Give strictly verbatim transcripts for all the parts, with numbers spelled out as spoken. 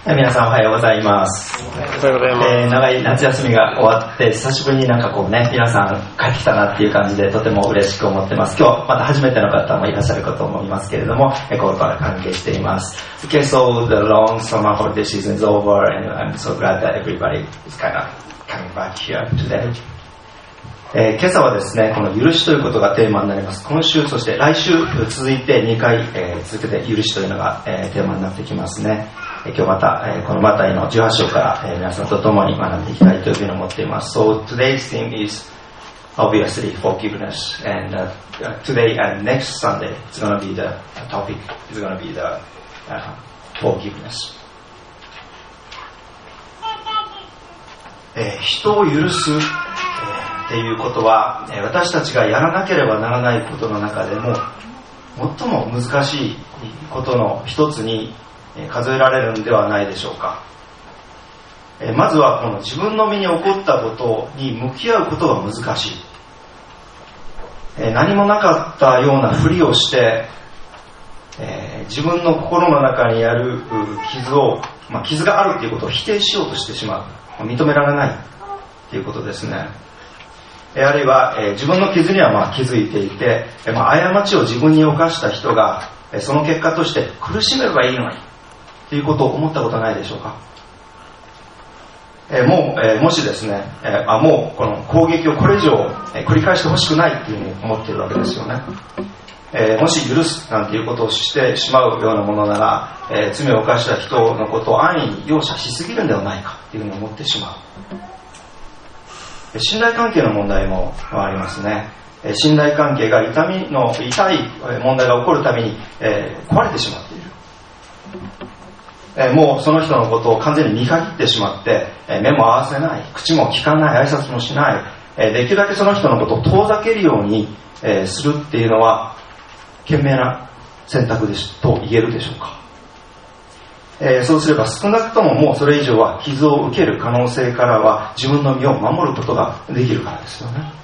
皆さんおはようございます。 おはようございます。 えー、長い夏休みが終わって久しぶりになんかこうね、皆さん帰ってきたなっていう感じでとても嬉しく思ってます。今日また初めての方もいらっしゃるかと思いますけれども、コールから関係しています。Okay, so the long summer holiday season is over and I'm so glad that everybody is kind of coming back here today. えー、今朝はですね、この許しということがテーマになります。今週そして来週続いてにかい、えー、続けて許しというのが、えー、テーマになってきますね。えー、今日また、えー、このマタイのじゅうはち章から、えー、皆さんと共に学んでいきたいというふうに思っています。So today's theme is obviously forgiveness, and uh, today and next Sunday it's going to be the topic is going to be the uh, forgiveness. えー、人を許すっていうことは、私たちがやらなければならないことの中でも最も難しいことの一つに数えられるんではないでしょうか。まずはこの自分の身に起こったことに向き合うことが難しい。何もなかったようなふりをして自分の心の中にある傷を、まあ、傷があるということを否定しようとしてしまう、認められないということですね。あるいは、えー、自分の傷にはまあ気づいていて、えーまあ、過ちを自分に犯した人が、えー、その結果として苦しめばいいのにということを思ったことはないでしょうか。えー、もう、えー、もしですね、えー、あもうこの攻撃をこれ以上、えー、繰り返してほしくないというふうに思っているわけですよね。えー、もし許すなんていうことをしてしまうようなものなら、えー、罪を犯した人のことを安易に容赦しすぎるんではないかというふうに思ってしまう。信頼関係の問題もありますね。信頼関係が痛みの痛い問題が起こるたびに、えー、壊れてしまっている、えー、もうその人のことを完全に見限ってしまって、えー、目も合わせない、口も聞かない、挨拶もしない、えー、できるだけその人のことを遠ざけるように、えー、するっていうのは賢明な選択ですと言えるでしょうか。えー、そうすれば少なくとももうそれ以上は傷を受ける可能性からは自分の身を守ることができるからですよね。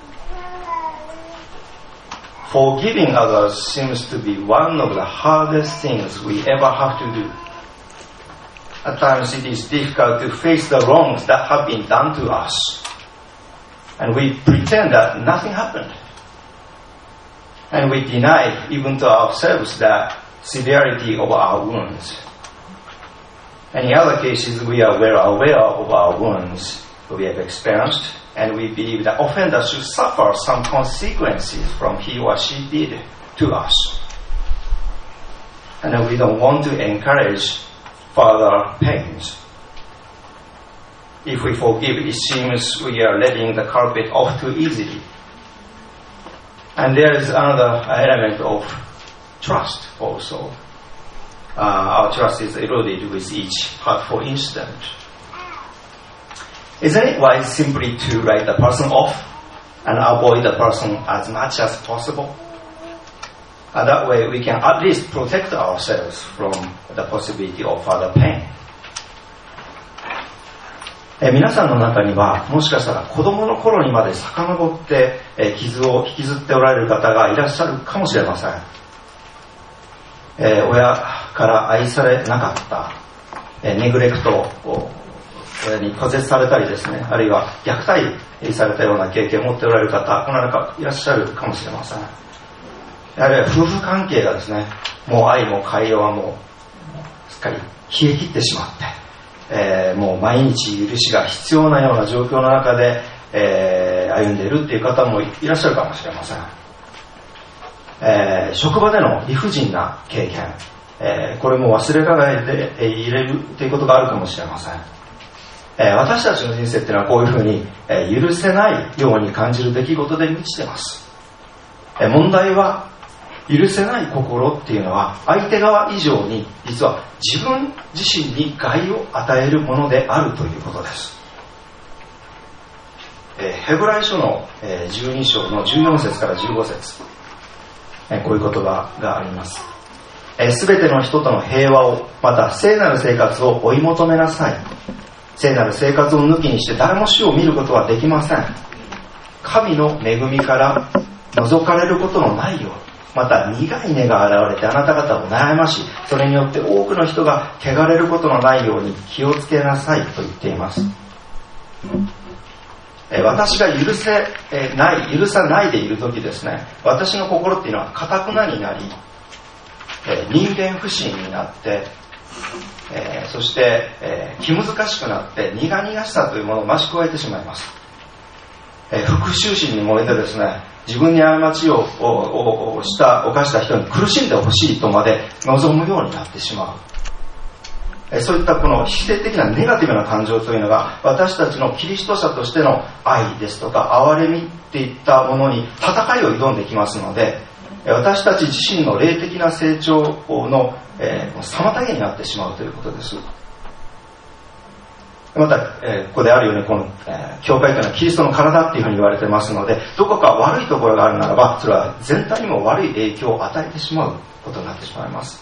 Forgiving others seems to be one of the hardest things we ever have to do. At times it is difficult to face the wrongs that have been done to us, and we pretend that nothing happened, and we deny even to ourselves the severity of our wounds.And in other cases, we are well aware of our wounds we have experienced, and we believe the offender should suffer some consequences from he or she did to us. And we don't want to encourage further pains. If we forgive, it seems we are letting the culprit off too easily. And there is another element of trust also.Uh, our trust is eroded with each hurtful incident. Isn't it wise simply to write the person off and avoid the person as much as possible? Uh, that way we can at least protect ourselves from the possibility of further pain. え皆さんの中にはもしかしたら子供の頃にまで遡って、え傷を引きずっておられる方がいらっしゃるかもしれません。えー、親から愛されなかった、えー、ネグレクトを親に拒絶されたりですね、あるいは虐待されたような経験を持っておられる方、この中いらっしゃるかもしれません。あるいは夫婦関係がですね、もう愛も会話もすっかり冷え切ってしまって、えー、もう毎日許しが必要なような状況の中で、えー、歩んでいるっていう方もいらっしゃるかもしれません。えー、職場での理不尽な経験、えー、これも忘れられていれるということがあるかもしれません。えー、私たちの人生っていうのはこういうふうに、えー、許せないように感じる出来事で満ちています。えー、問題は許せない心っていうのは相手側以上に実は自分自身に害を与えるものであるということです。えー、ヘブライ書の、えー、じゅうに章のじゅうよん節からじゅうご節、こういう言葉があります。すべての人との平和を、また聖なる生活を追い求めなさい。聖なる生活を抜きにして誰も死を見ることはできません。神の恵みから覗かれることのないように。 また苦い根が現れてあなた方を悩まし、それによって多くの人が汚れることのないように気をつけなさいと言っています。私が許せない、許さないでいるときですね、私の心っていうのは堅くなになり、人間不信になって、そして気難しくなって苦々しさというものを増し加えてしまいます。復讐心に燃えてですね、自分に過ちをした犯した人に苦しんでほしいとまで望むようになってしまう。そういったこの否定的なネガティブな感情というのが私たちのキリスト者としての愛ですとか憐れみっていったものに戦いを挑んできますので、私たち自身の霊的な成長の妨げになってしまうということです。また、えー、ここであるようにこの、えー、教会というのはキリストの体っていうふうに言われてますので、どこか悪いところがあるならばそれは全体にも悪い影響を与えてしまうことになってしまいます。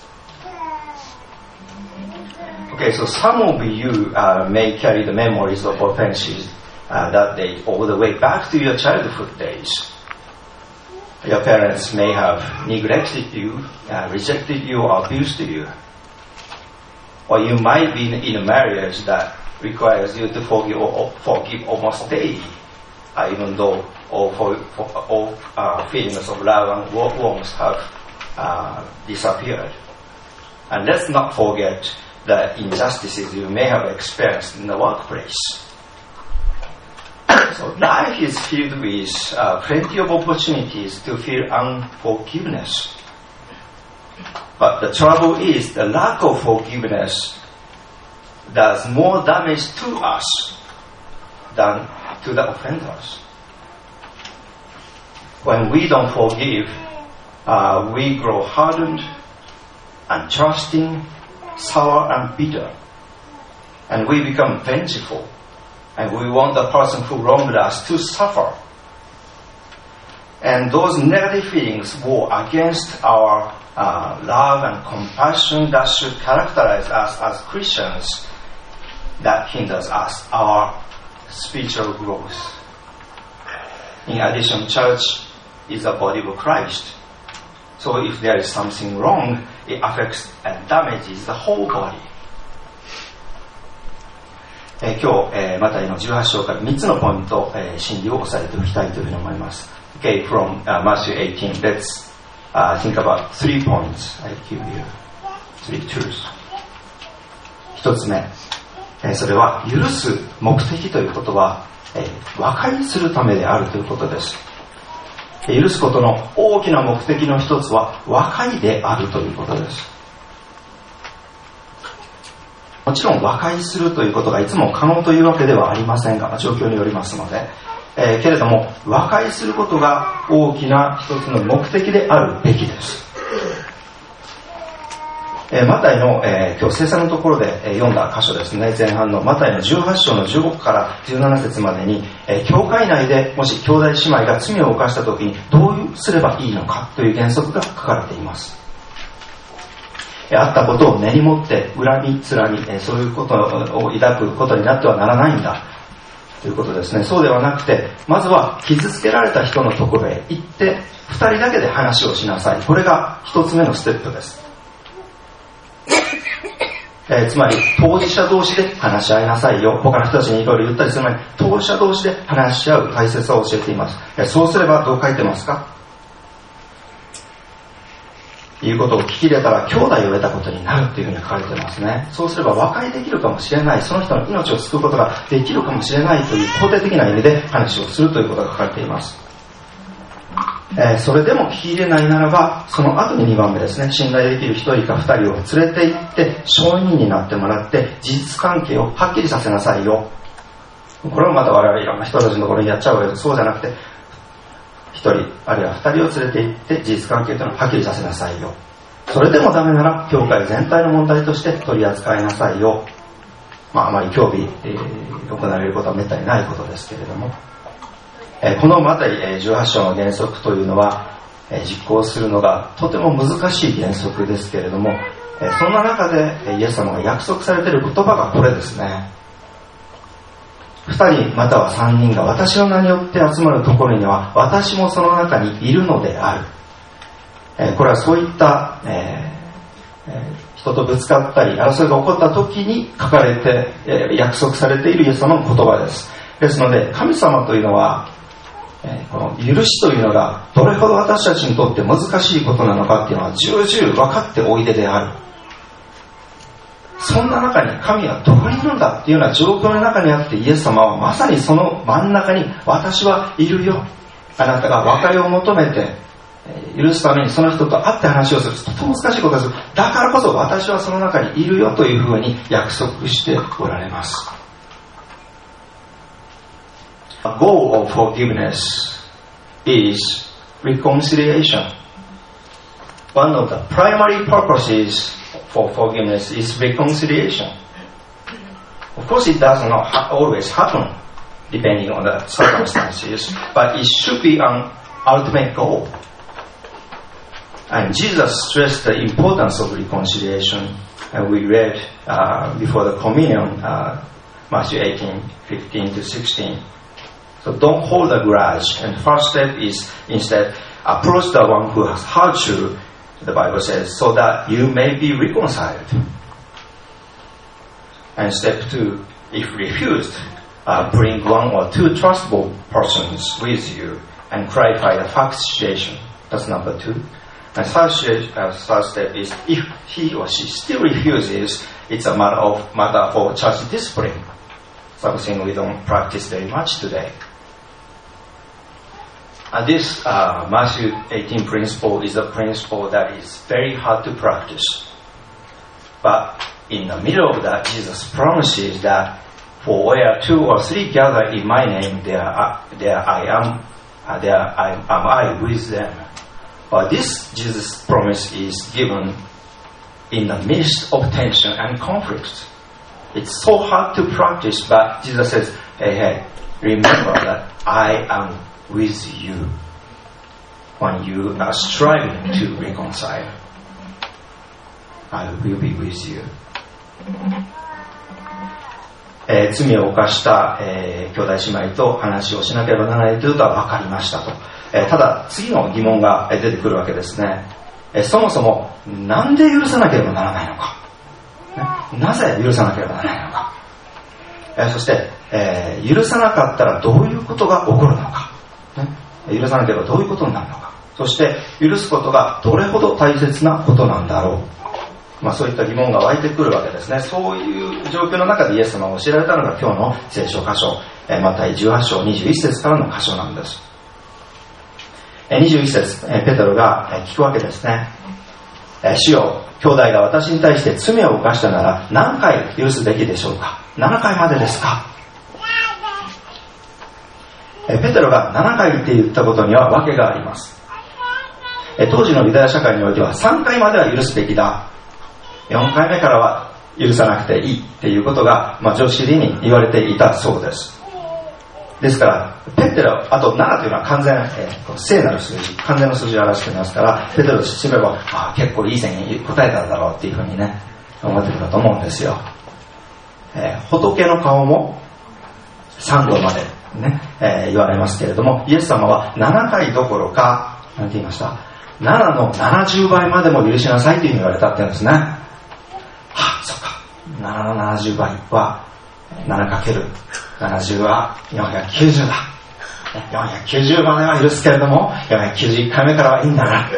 Okay, so some of you、uh, may carry the memories of offenses、uh, that day all the way back to your childhood days. Your parents may have neglected you,、uh, rejected you or abused you. Or you might be in a marriage that requires you to forgive, forgive almost daily, uh, even though all, for, for, all uh, feelings of love and warmth have uh, disappeared. And let's not forget the injustices you may have experienced in the workplace. So life is filled with uh, plenty of opportunities to feel unforgiveness. But the trouble is the lack of forgiveness does more damage to us than to the offenders. When we don't forgive, uh, we grow hardened, untrusting, sour and bitter, and we become vengeful, and we want the person who wronged us to suffer. And those negative feelings war against our uh, love and compassion that should characterize us as Christians. That hinders us, our spiritual growth. In addition, church is a body of Christ. So if there is something wrong, it affects and damages the whole body. えー、今日、えー、マタイのじゅうはち章からみっつのポイント、えー、真理を押さえておきたいというふうに思います。Okay, from、uh, Matthew eighteen, let's、uh, think about three points. I give you three truths. 一つ目。それは許す目的ということは、えー、和解するためであるということです。許すことの大きな目的の一つは和解であるということです。もちろん和解するということがいつも可能というわけではありませんが、状況によりますので、えー、けれども和解することが大きな一つの目的であるべきです。えー、マタイの、えー、今日聖書のところで、えー、読んだ箇所ですね、前半のマタイのじゅうはち章のじゅうごからじゅうなな節までに、えー、教会内でもし兄弟姉妹が罪を犯した時にどうすればいいのかという原則が書かれています。えー、あったことを根に持って恨みつらみ、えー、そういうことを抱くことになってはならないんだということですね。そうではなくて、まずは傷つけられた人のところへ行ってふたりだけで話をしなさい。これが一つ目のステップです。えー、つまり当事者同士で話し合いなさいよ。他の人たちにいろいろ言ったりする前に当事者同士で話し合う大切さを教えています。えー、そうすればどう書いてますか？いうことを聞き入れたら兄弟を得たことになるというふうに書かれてますね。そうすれば和解できるかもしれない、その人の命を救うことができるかもしれないという肯定的な意味で話をするということが書かれています。えー、それでも聞き入れないならば、その後ににばんめですね、信頼できるひとりかふたりを連れて行って証人になってもらって事実関係をはっきりさせなさいよ。これもまた我々いろんな人たちのところにやっちゃうわけです。そうじゃなくてひとりあるいはふたりを連れて行って事実関係というのをはっきりさせなさいよ。それでもダメなら教会全体の問題として取り扱いなさいよ。まああまり興味、えー、行われることはめったにないことですけれども、このマタイじゅうはち章の原則というのは実行するのがとても難しい原則ですけれども、そんな中でイエス様が約束されている言葉がこれですね。ふたりまたはさんにんが私の名によって集まるところには私もその中にいるのである。 えー、これはそういった、えーえー、人とぶつかったり争いが起こった時に書かれて、えー、約束されているイエス様の言葉です。ですので神様というのは、えー、この許しというのがどれほど私たちにとって難しいことなのかっていうのは重々分かっておいでである。そんな中に神はどこにいるんだっていうような状況の中にあって、イエス様はまさにその真ん中に私はいるよ、あなたが和解を求めて許すためにその人と会って話をする、とても難しいことです。だからこそ私はその中にいるよというふうに約束しておられます。 A goal of forgiveness is reconciliation. One of the primary purposes for forgiveness is reconciliation. Of course, it does not ha- always happen depending on the circumstances, but it should be an ultimate goal. And Jesus stressed the importance of reconciliation, and we read uh, before the communion, uh, Matthew eighteen, fifteen to sixteen. So don't hold a grudge, and the first step is instead approach the one who has hurt you, the Bible says, so that you may be reconciled. And step two, if refused, uh, bring one or two trustable persons with you and clarify the fact situation. That's number two. And third, uh, third step is if he or she still refuses, it's a matter of matter for church discipline, something we don't practice very much today. And this uh, Matthew eighteen principle is a principle that is very hard to practice. But in the middle of that, Jesus promises that for where two or three gather in my name, there, uh, there I am, uh, there I, am I with them. But this Jesus promise is given in the midst of tension and conflict. It's so hard to practice, but Jesus says, hey, hey, remember that I am with you when you are striving to reconcile. I will be with you. えー、罪を犯した、えー、兄弟姉妹と話をしなければならないということは分かりましたと、えー、ただ次の疑問が出てくるわけですね、えー、そもそもなんで許さなければならないのか、ね、なぜ許さなければならないのか、えー、そして、えー、許さなかったらどういうことが起こるのか、ね、許さなければどういうことになるのか、そして許すことがどれほど大切なことなんだろう、まあ、そういった疑問が湧いてくるわけですね。そういう状況の中でイエス様が教えられたのが今日の聖書箇所、マタイじゅうはち章にじゅういち節からの箇所なんです。にじゅういち節、ペテロが聞くわけですね。主よ、兄弟が私に対して罪を犯したなら何回許すべきでしょうか。ななかいまでですか。ペテロがななかいって言ったことには訳があります。当時のユダヤ社会においてはさんかいまでは許すべきだ、よんかいめからは許さなくていいっていうことが、まあ、常識的に言われていたそうです。ですからペテロ、あとななというのは完全、えー、聖なる数字、完全な数字を表していますから、ペテロとしてみれば、あ、結構いい線に答えたんだろうっていうふうにね思ってくると思うんですよ。えー、仏の顔もさんどまでね、えー、言われますけれども、イエス様はななかいどころか、なんて言いました、ななのななじゅうばいまでも許しなさいというふうに言われたって言うんですね。はあ、そっか、ななのななじゅうばいは ななかけるななじゅう はよんひゃくきゅうじゅうだ、よんひゃくきゅうじゅうまでは許すけれどもよんひゃくきゅうじゅういっかいめからはいいんだな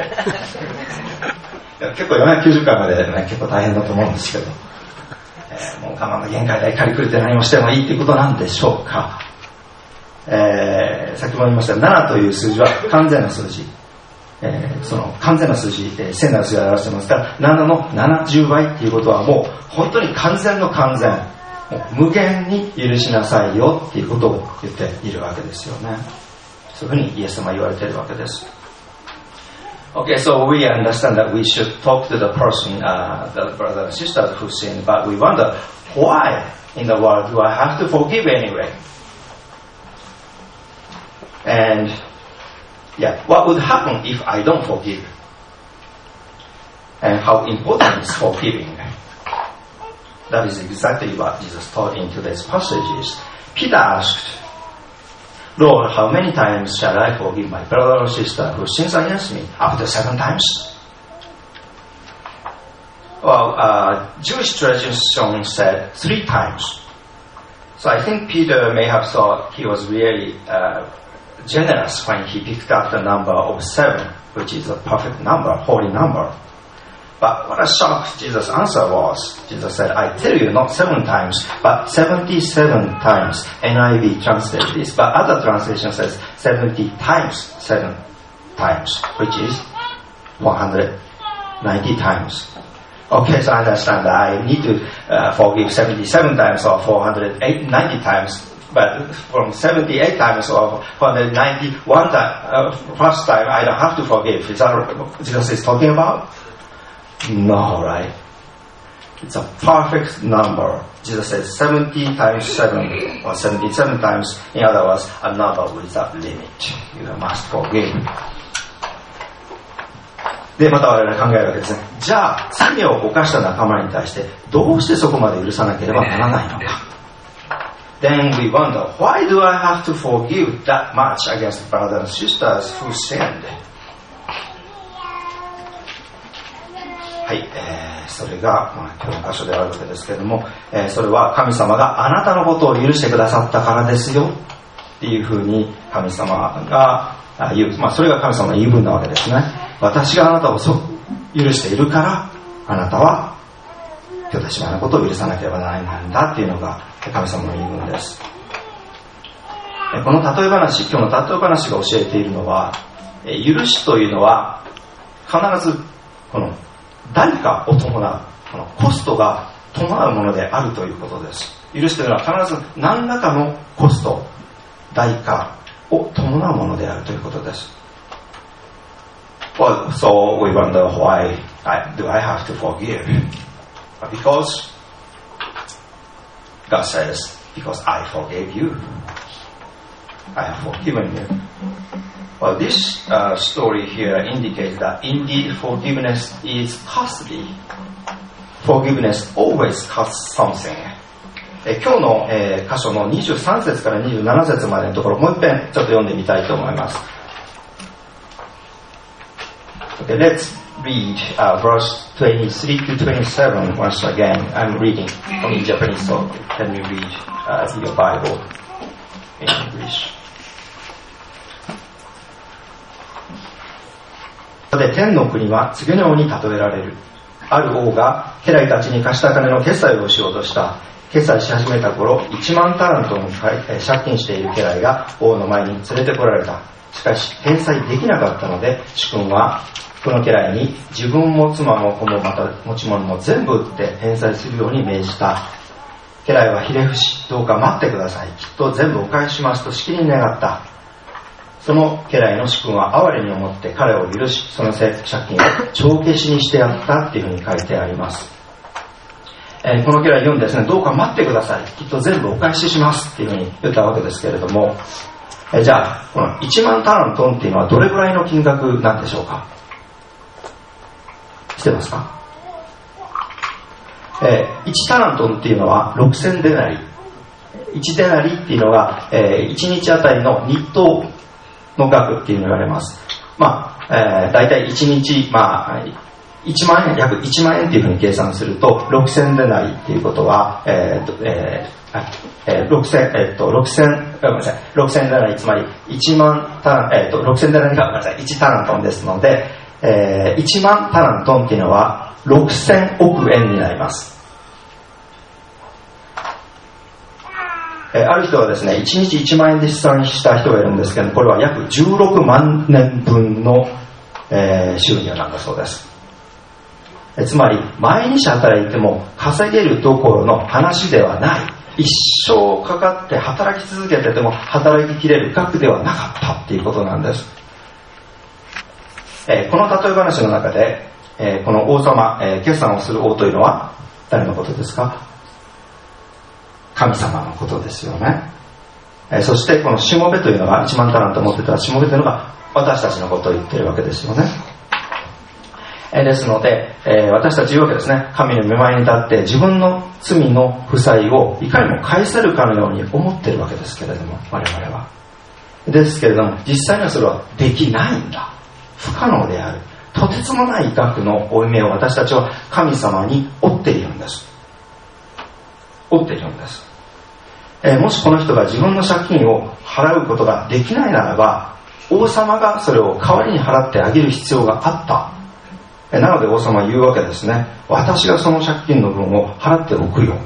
結構よんひゃくきゅうじゅっかいまで、ね、結構大変だと思うんですけど、えー、もう我慢の限界で怒り狂って何もしてもいいということなんでしょうか。えー、先ほど言いましたななという数字は完全な数字、えー、その完全な数字、えー、聖なる数字を表してますから、ななのななじゅうばいっていうことはもう本当に完全の完全、もう無限に許しなさいよっていうことを言っているわけですよね。そういうふうにイエス様は言われているわけです。 Okay, so we understand that we should talk to the person, uh, the brother and sister who sinned, but we wonder why in the world do I have to forgive anyway? And yeah, what would happen if I don't forgive? And how important is forgiving? That is exactly what Jesus taught in today's passages. Peter asked, Lord, how many times shall I forgive my brother or sister who sins against me? Up to seven times? Well, uh, Jewish tradition said three times. So I think Peter may have thought he was really uh, generous when he picked up the number of seven, which is a perfect number, holy number. But what a shock Jesus' answer was. Jesus said, I tell you, not seven times, but seventy-seven times. N I V translates this, but other translation says seventy times seven times, which is one hundred ninety times. Okay, so I understand that I need to uh, forgive seventy-seven times or four hundred ninety times, but from seventy-eight times or four hundred ninety-one time, uh, first time, I don't have to forgive. Is that what Jesus is talking about? No, right? It's a perfect number. Jesus says seventy times seven or seventy-seven times. In other words, a number without limit. You must forgive. で、また我々考えるわけですね。じゃあ、罪を犯した仲間に対して、どうしてそこまで許さなければならないのか。Then we wonder, why do I have to forgive that much against brothers and sisters who sinned? はい、えー、それが、まあ、今日の箇所であるわけですけれども、えー、それは神様があなたのことを許してくださったからですよっていうふうに神様が言う、まあ、それが神様の言い分なわけですね。私があなたをそ許しているからあなたは兄弟姉妹のことを許さなければならないんだっていうのが神様の言い分です。この例え話、今日の例え話が教えているのは、許しというのは必ずこの代価を伴う、このコストが伴うものであるということです。許しというのは必ず何らかのコスト、代価を伴うものであるということです。Well, so we wonder why I, do I have to forgive? Because God says, because I forgave you. I have forgiven you. Well, this uh, story here indicates that indeed forgiveness is costly. Forgiveness always costs something. え今日の、えー、箇所のにじゅうさん節からにじゅうなな節までのところ、もう一遍ちょっと読んでみたいと思います。Okay, let's read uh, verse twenty-three to twenty-seven once again. I'm reading in Japanese, so let me read uh, your Bible in English. で、天の国は次のように例えられる。ある王が家来たちに貸した金の決済をしようとした。決済し始めた頃、いちまんタラントの借金している家来が王の前に連れてこられた。しかし返済できなかったので、主君はこの家来に自分も妻も子もまた持ち物も全部売って返済するように命じた。家来はひれ伏し、どうか待ってください。きっと全部お返ししますとしきりに願った。その家来の主君は哀れに思って彼を許し、その借金を帳消しにしてやったっていうふうに書いてあります。えー、この家来読んでですね、どうか待ってください。きっと全部お返ししますっていうふうに言ったわけですけれども、えー、じゃあ、このいちまんタラントンっていうのはどれぐらいの金額なんでしょうか。知ってますか。えー、いちタラントンっていうのはろくせんデナリ。いちデナリっていうのが、えー、いちにちあたりの日当の額っていうのを言われます。まあ、えー、だいたいいちにち、まあ、いちまんえん、約いちまんえんっていうふうに計算すると、ろくせんデナリっていうことは、えーえーえー、ろくせん、えー、っと、ろくせん、ごめんなさい、ろくせんデナリ、つまりいちまんタラン、えー、っと、ろくせんデナリが、ごめんなさい、いちタラントンですので、えー、いちまんタラントンっていうのはろくせんおくえんになります。えー、ある人はですね、いちにちいちまんえんで試算した人がいるんですけど、これは約じゅうろくまんねんぶんの、えー、収入なんだそうです。えー、つまり、毎日働いても稼げるどころの話ではない。一生かかって働き続けてても働ききれる額ではなかったっていうことなんです。えー、この例え話の中で、えー、この王様、えー、決算をする王というのは誰のことですか。神様のことですよね。えー、そしてこのしもべというのがいちまんタラント持ってたしもべというのが私たちのことを言っているわけですよね。えー、ですので、えー、私たち言うわけですね。神の御前に立って自分の罪の負債をいかにも返せるかのように思っているわけですけれども、我々は。ですけれども実際にはそれはできないんだ。不可能である。 とてつもない額の負い目を私たちは神様に負っているんです。負っているんです。えー、もしこの人が自分の借金を払うことができないならば、王様がそれを代わりに払ってあげる必要があった。えー、なので王様は言うわけですね。私がその借金の分を払っておくよ。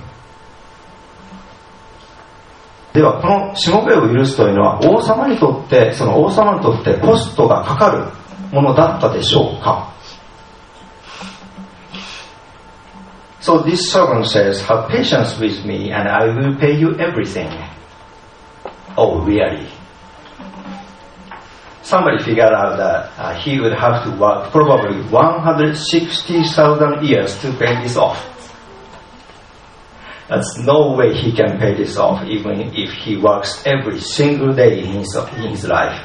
ではこのしもべを許すというのは王様にとってその王様にとってコストがかかるものだったでしょうか。 So this servant says, have patience with me and I will pay you everything. Oh, really? Somebody figured out that uh, he would have to work probably one hundred sixty thousand years to pay this off. There's no way he can pay this off even if he works every single day in his, in his life.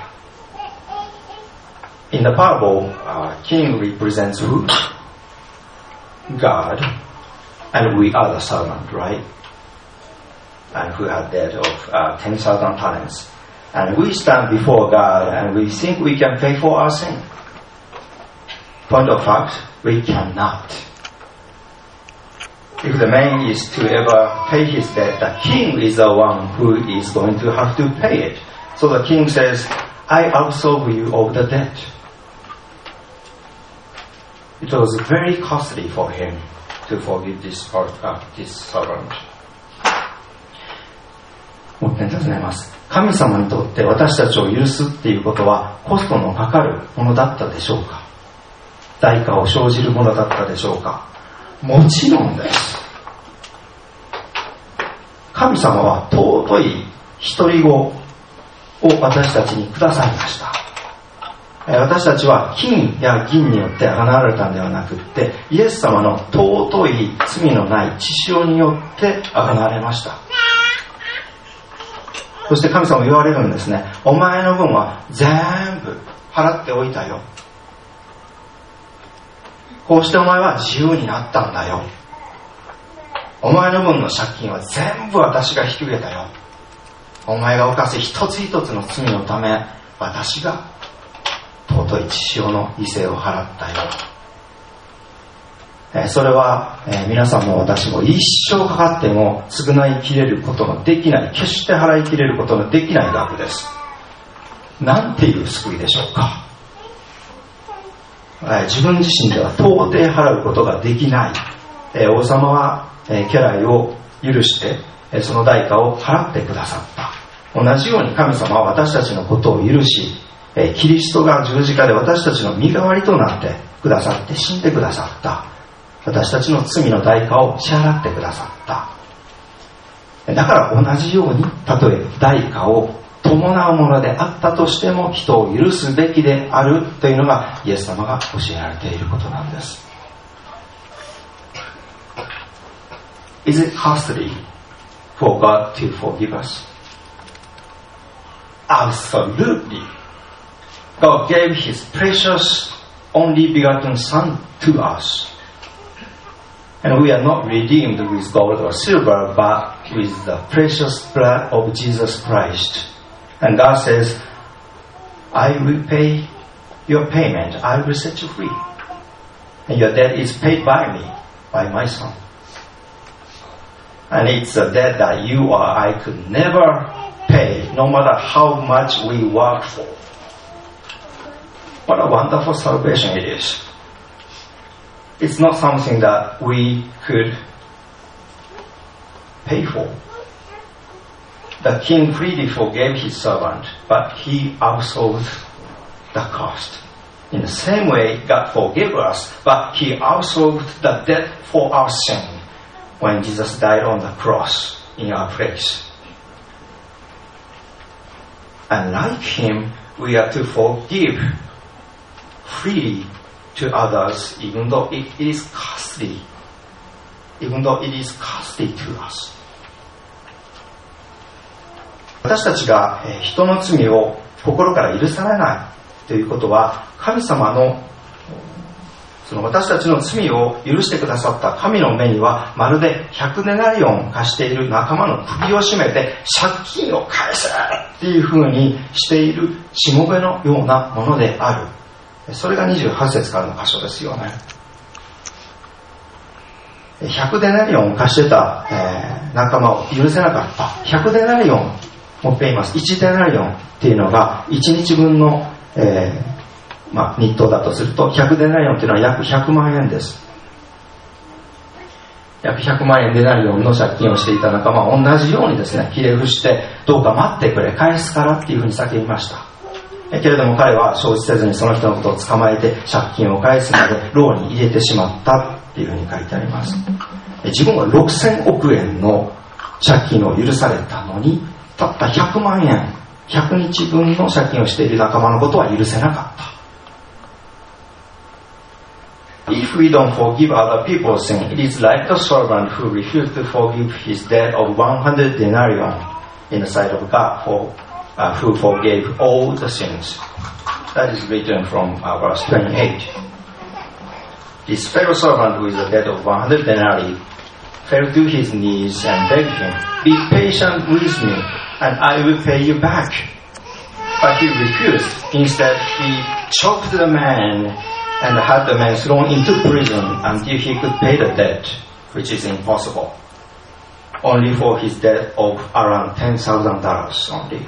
In the parable, uh, king represents who? God. And we are the servant, right? And who have debt of uh, ten thousand talents. And we stand before God and we think we can pay for our sin. Point of fact, we cannot. If the man is to ever pay his debt, the king is the one who is going to have to pay it. So the king says, I absolve you of the debt. It was very costly for him to forgive this, uh, this servant. もう一点尋ねます。神様にとって私たちを許すっていうことはコストのかかるものだったでしょうか。代価を生じるものだったでしょうか。もちろんです。神様は尊い独り子を私たちにくださいました。私たちは金や銀によって贖われたんではなくって、イエス様の尊い罪のない血潮によって贖われました。そして神様言われるんですね。お前の分は全部払っておいたよ。こうしてお前は自由になったんだよ。お前の分の借金は全部私が引き受けたよ。お前が犯す一つ一つの罪のため、私が尊い血潮の犠牲を払ったよ。えー、それは、えー、皆さんも私も一生かかっても償いきれることのできない、決して払いきれることのできない額です。なんていう救いでしょうか。えー、自分自身では到底払うことができない、えー、王様は、えー、家来を許して、えー、その代価を払ってくださった。同じように神様は私たちのことを許し、えー、キリストが十字架で私たちの身代わりとなってくださって死んでくださった。私たちの罪の代価を支払ってくださった。だから同じように、たとえ代価を伴うものであったとしても人を許すべきであるというのがイエス様が教えられていることなんです。Is it costly for God to forgive us? Absolutely. God gave His precious only begotten Son to us.And we are not redeemed with gold or silver, but with the precious blood of Jesus Christ. And God says, I will pay your payment. I will set you free. And your debt is paid by me, by my Son. And it's a debt that you or I could never pay, no matter how much we work for. What a wonderful salvation it is.It's not something that we could pay for. The king freely forgave his servant, but he absolved the cost. In the same way, God forgave us, but he absolved the debt for our sin when Jesus died on the cross in our place. And like him, we are to forgive freely.To others, even though it is costly, even though it is costly to us. 私たちが人の罪を心から許されないということは、神様のその私たちの罪を許してくださった神の目には、まるでひゃくデナリオン貸している仲間の首を絞めて借金を返せっていう風にしているしもべのようなものである。 それがにじゅうはち節からの箇所ですよね。ひゃくデナリオンを貸してた、えー、仲間を許せなかった。ひゃくデナリオン持っています。いちデナリオンっていうのがいちにちぶんの、えーまあ、日当だとするとひゃくデナリオンっていうのは約ひゃくまんえんです。約ひゃくまんえんデナリオンの借金をしていた仲間は同じようにですね、ひれ伏してどうか待ってくれ、返すからっていうふうに叫びました。けれども彼は承知せずにその人のことを捕まえて借金を返すまで牢に入れてしまったっていうふうに書いてあります。自分はろくせんおくえんの借金を許されたのにたったひゃくまんえん、ひゃくにちぶんの借金をしている仲間のことは許せなかった。If we don't forgive other people's sin, it is like the servant who refused to forgive his debt of one hundred denarius in the sight of God for, uh, who forgave all the sins. That is written from uh, verse twenty-eight. This fellow servant who is a debt of one hundred denarii fell to his knees and begged him, "Be patient with me, and I will pay you back." But he refused. Instead, he choked the man and had the man thrown into prison until he could pay the debt, which is impossible. Only for his debt of around ten thousand dollars only.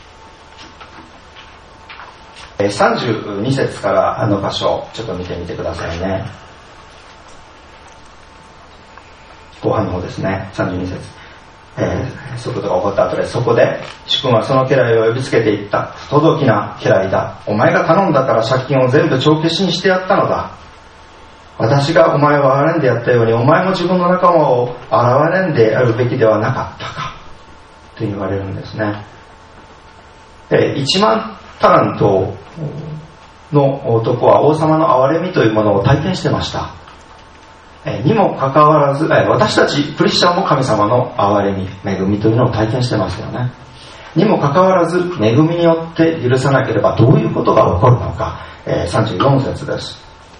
さんじゅうに節からあの箇所ちょっと見てみてくださいね。後半の方ですね。さんじゅうに節、えー、そういうことが起こった後で、そこで主君はその家来を呼びつけていった。不届きな家来だ。お前が頼んだから借金を全部帳消しにしてやったのだ。私がお前を憐れんでやったように、お前も自分の仲間を憐れんでやるべきではなかったかと言われるんですね。で、いちまんタラントの男は王様の憐れみというものを体験してました。にもかかわらず、私たちクリスチャンも神様の憐れみ、恵みというのを体験してますよね。にもかかわらず恵みによって許さなければどういうことが起こるのか。さんじゅうよん節です。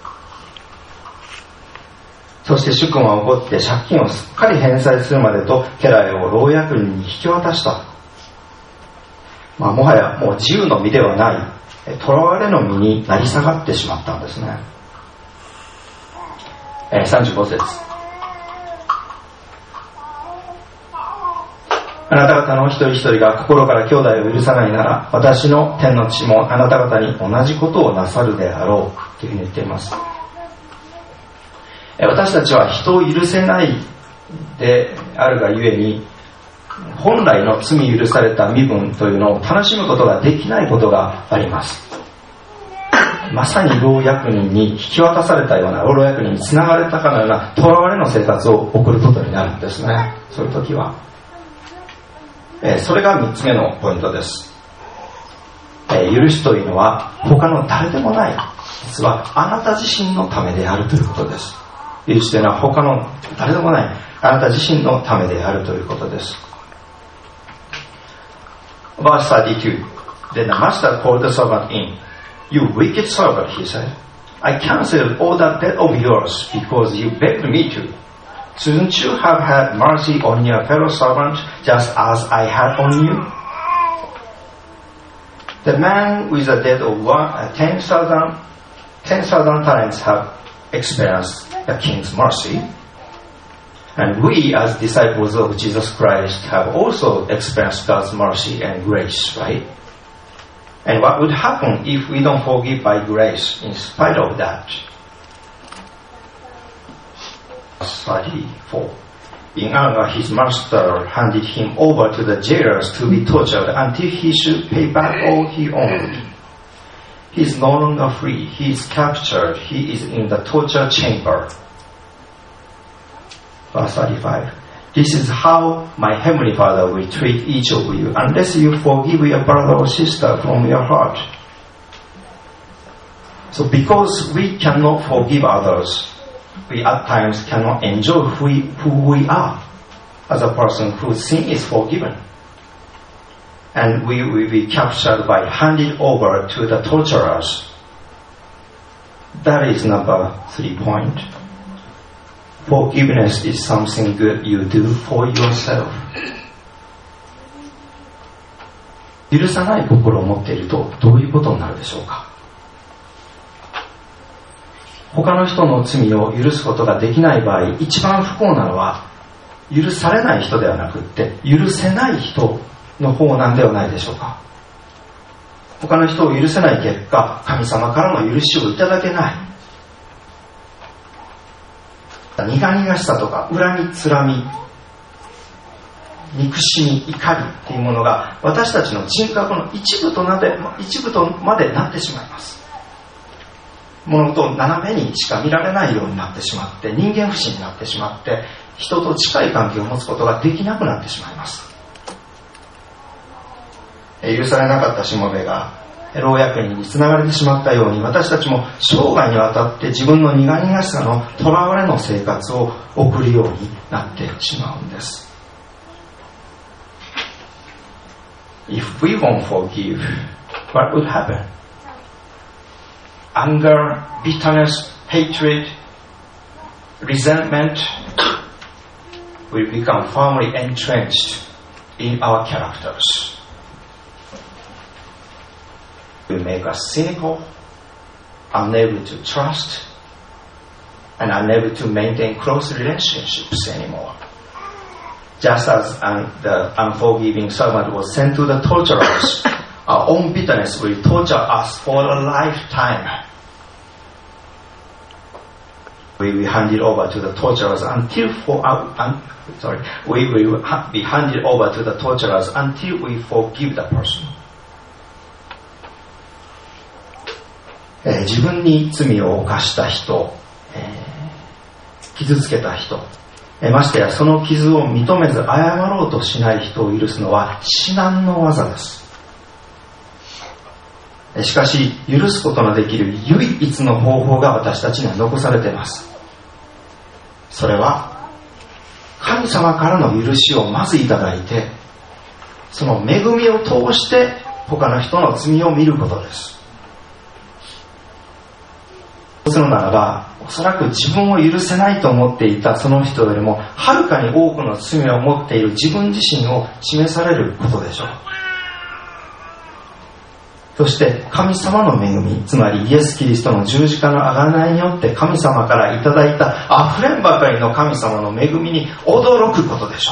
そして主君は怒って借金をすっかり返済するまでと家来を牢役人に引き渡した。まあ、もはやもう自由の身ではない囚われの身になり下がってしまったんですね。さんじゅうご節、あなた方の一人一人が心から兄弟を許さないなら、私の天の父もあなた方に同じことをなさるであろうというふうに言っています。私たちは人を許せないであるがゆえに、本来の罪許された身分というのを楽しむことができないことがあります。まさに牢役人に引き渡されたような、牢役人につながれたかのような囚われの生活を送ることになるんですね。そういう時は、えー、それがみっつめのポイントです。えー、許しというのは他の誰でもない、実はあなた自身のためであるということです。許しというのは他の誰でもないあなた自身のためであるということです。Verse thirty-two. Then the master called the servant in.You wicked servant, he said, I cancelled all that debt of yours because you begged me to. Shouldn't you have had mercy on your fellow servant just as I had on you? The man with a debt of one, uh, ten thousand, ten thousand talents have experienced the king's mercy. And we as disciples of Jesus Christ have also experienced God's mercy and grace, right?And what would happen if we don't forgive by grace in spite of that? Verse thirty-four. In anger, his master handed him over to the jailers to be tortured until he should pay back all he owned. He is no longer free. He is captured. He is in the torture chamber. Verse thirty-five.This is how my heavenly Father will treat each of you unless you forgive your brother or sister from your heart. So because we cannot forgive others, we at times cannot enjoy who we, who we are as a person whose sin is forgiven. And we will be captured by handed over to the torturers. That is number three point.Forgiveness is something good you do for yourself. 許さない心を持っているとどういうことになるでしょうか。 他の人の罪を許すことができない場合、一番不幸なのは許されない人ではなくって許せない人の方なんではないでしょうか。他の人を許せない結果、神様からの許しをいただけない。苦々しさとか恨みつらみ、憎しみ、怒りっていうものが私たちの人格の一部となで一部とまでなってしまいます。物事を斜めにしか見られないようになってしまって、人間不信になってしまって、人と近い関係を持つことができなくなってしまいます。許されなかったしもべが老役人につながれてしまったように、私たちも生涯にわたって自分の苦々しさの囚われの生活を送るようになってしまうんです。If we won't forgive, what would happen? Anger, bitterness, hatred, resentment will become firmly entrenched in our characters. Will make us cynical, unable to trust, and unable to maintain close relationships anymore. Just as um, the unforgiving servant was sent to the torturers, our own bitterness will torture us for a lifetime. We will hand it over to the torturers until for our, um, sorry, we will ha- be handed over to the torturers until we forgive the person. えー、自分に罪を犯した人、えー、傷つけた人、えー、ましてやその傷を認めず謝ろうとしない人を許すのは至難の業です。えー、しかし許すことのできる唯一の方法が私たちには残されています。それは神様からの許しをまずいただいて、その恵みを通して他の人の罪を見ることです。そうするならば、おそらく自分を許せないと思っていたその人よりもはるかに多くの罪を持っている自分自身を示されることでしょう。そして神様の恵み、つまりイエス・キリストの十字架の贖いによって神様からいただいたあふれんばかりの神様の恵みに驚くことでしょ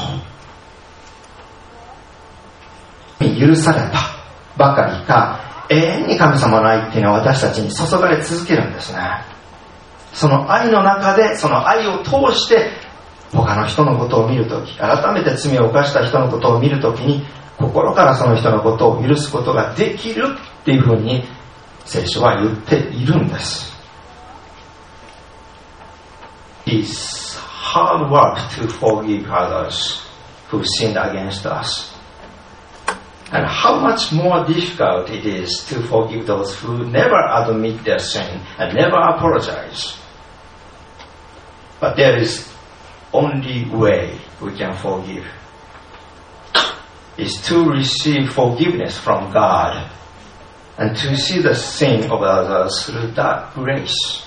う。許されたばかりか、永遠に神様の愛っていうのは私たちに注がれ続けるんですね。その愛の中で、その愛を通して他の人のことを見るとき、改めて罪を犯した人のことを見るときに、心からその人のことを許すことができるっていうふうに聖書は言っているんです。It's hard work to forgive others who sinned against us.And how much more difficult it is to forgive those who never admit their sin and never apologize. But there is only way we can forgive. Is to receive forgiveness from God and to see the sin of others through that grace.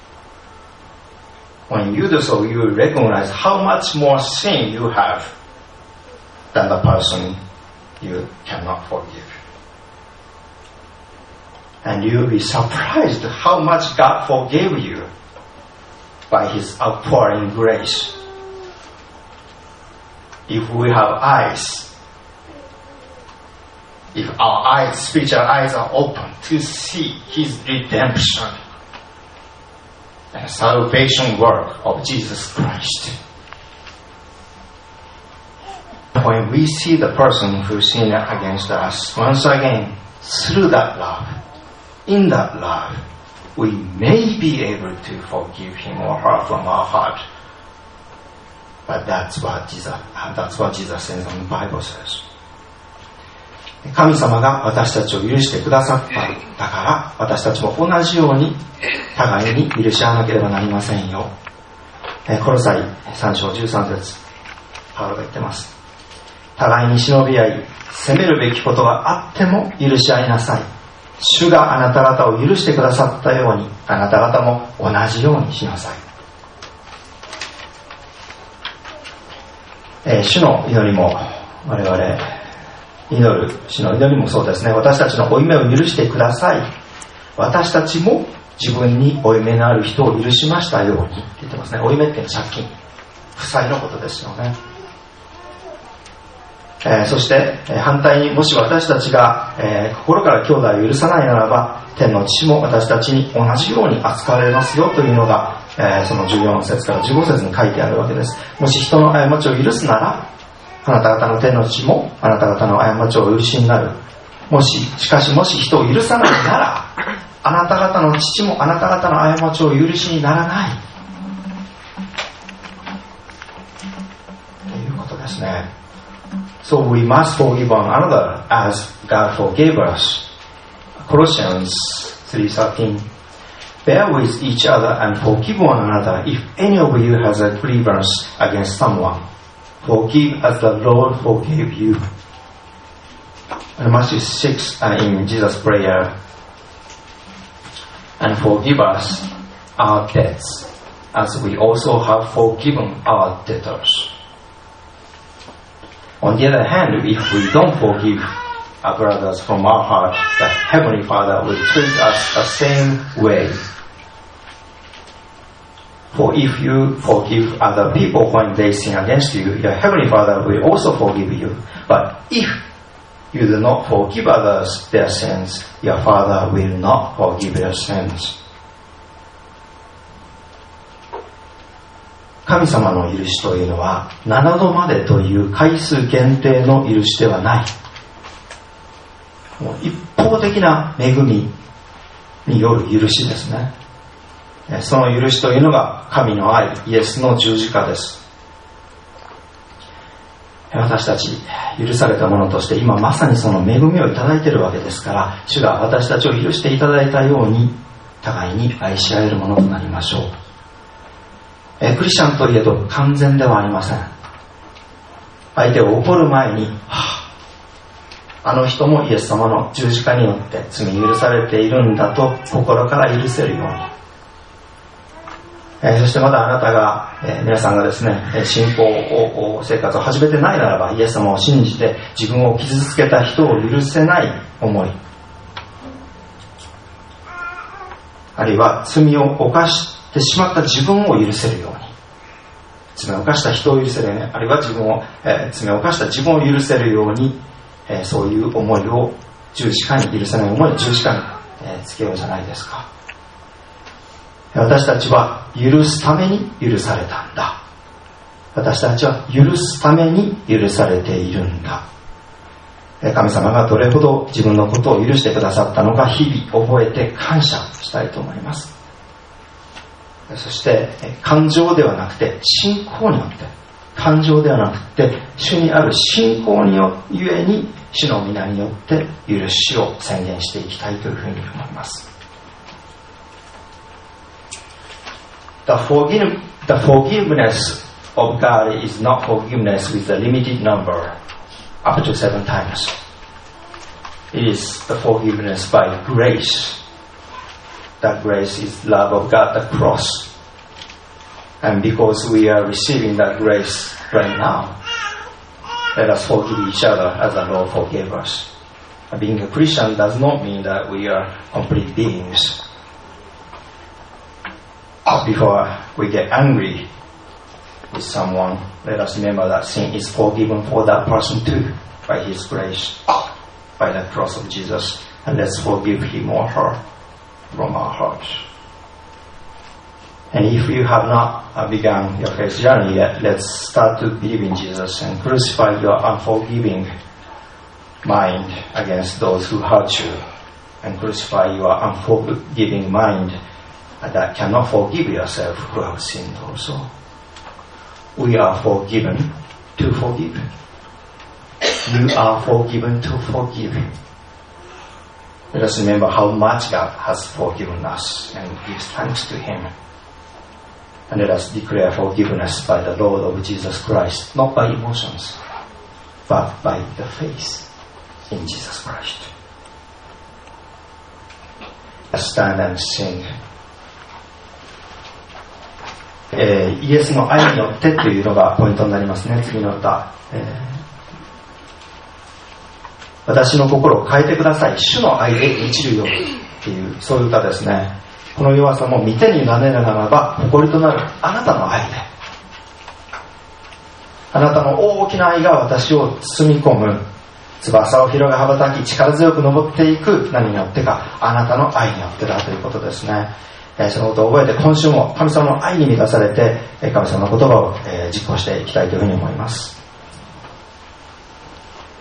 When you do so, you recognize how much more sin you have than the person.You cannot forgive. And you'll be surprised how much God forgave you by His outpouring grace. If we have eyes, if our eyes, spiritual eyes are open to see His redemption and salvation work of Jesus Christ.When we see the person who sinned against us, once again, through that love, in that love, we may be able to forgive him or her from our heart. But that's what Jesus, that's what Jesus says in the Bible says. 神様が私たちを許してくださった。だから私たちも同じように互いに許し合わなければなりませんよ。コロサイさん章じゅうさん節、パウロが言ってます。互いに忍び合い、責めるべきことがあっても許し合いなさい。主があなた方を許してくださったように、あなた方も同じようにしなさい。えー、主の祈りも我々祈る主の祈りもそうですね。私たちの負い目を許してください。私たちも自分に負い目のある人を許しましたようにって言ってますね。負い目っていうのは借金、負債のことですよね。えー、そして、えー、反対にもし私たちが、えー、心から兄弟を許さないならば、天の父も私たちに同じように扱われますよというのが、えー、そのじゅうよん節からじゅうご節に書いてあるわけです。もし人の過ちを許すなら、あなた方の天の父もあなた方の過ちをお許しになる。もし、しかしもし人を許さないなら、あなた方の父もあなた方の過ちを許しにならない。ということですね。So we must forgive one another as God forgave us. Colossians three thirteen. Bear with each other and forgive one another. If any of you has a grievance against someone, forgive as the Lord forgave you. And Matthew six uh, in Jesus' prayer. And forgive us our debts as we also have forgiven our debtors. On the other hand, if we don't forgive our brothers from our heart, the Heavenly Father will treat us the same way. For if you forgive other people when they sin against you, your Heavenly Father will also forgive you. But if you do not forgive others their sins, your Father will not forgive your sins. 神様の許しというのはななどまでという回数限定の許しではない。もう一方的な恵みによる許しですね。その許しというのが神の愛、イエスの十字架です。私たち許されたものとして今まさにその恵みをいただいているわけですから、主が私たちを許していただいたように互いに愛し合えるものとなりましょう。えクリスチャンといえど完全ではありません。相手を怒る前に、はあ、あの人もイエス様の十字架によって罪許されているんだと心から許せるように、えそしてまだあなたが、え皆さんがですね信仰を生活を始めてないならば、イエス様を信じて自分を傷つけた人を許せない思い、あるいは罪を犯してしまった自分を許せるように、罪を犯した人を許せるように、あるいは自分を、えー、罪を犯した自分を許せるように、えー、そういう思いを十字架に、許せない思いを十字架に、えー、つけようじゃないですか。私たちは許すために許されたんだ。私たちは許すために許されているんだ。神様がどれほど自分のことを許してくださったのか、日々覚えて感謝したいと思います。そして感情ではなくて信仰によって、感情ではなくて主にある信仰によゆえに、主の皆によって許しを宣言していきたいというふうに思います。The, forgive, the forgiveness of God is not forgiveness with a limited number up to seven times. It is the forgiveness by grace. That grace is love of God, the cross. And because we are receiving that grace right now, let us forgive each other as the Lord forgave us. Being a Christian does not mean that we are complete beings. Before we get angry with someone, let us remember that sin is forgiven for that person too, by His grace, by the cross of Jesus. And let's forgive him or her from our hearts. And if you have not begun your faith journey yet, let's start to believe in Jesus and crucify your unforgiving mind against those who hurt you, and crucify your unforgiving mind that cannot forgive yourself who have sinned also. We are forgiven to forgive. You are forgiven to forgive. Let us remember how much God has forgiven us and give thanks to Him. And let us declare forgiveness by the Lord of Jesus Christ, not by emotions, but by the faith in Jesus Christ. Let's stand and sing. えー、イエスの愛によってというのがポイントになりますね。次の歌、えー、私の心を変えてください、主の愛で満ちるようにっていう、そういう歌ですね。 この弱さも御手に委ねるならば誇りとなるあなたの愛で、あなたの大きな愛が私を包み込む、翼を広げ羽ばたき力強く登っていく、何によってか、あなたの愛によってだということですね。そのことを覚えて今週も神様の愛に満たされて神様の言葉を実行していきたいというふうに思います。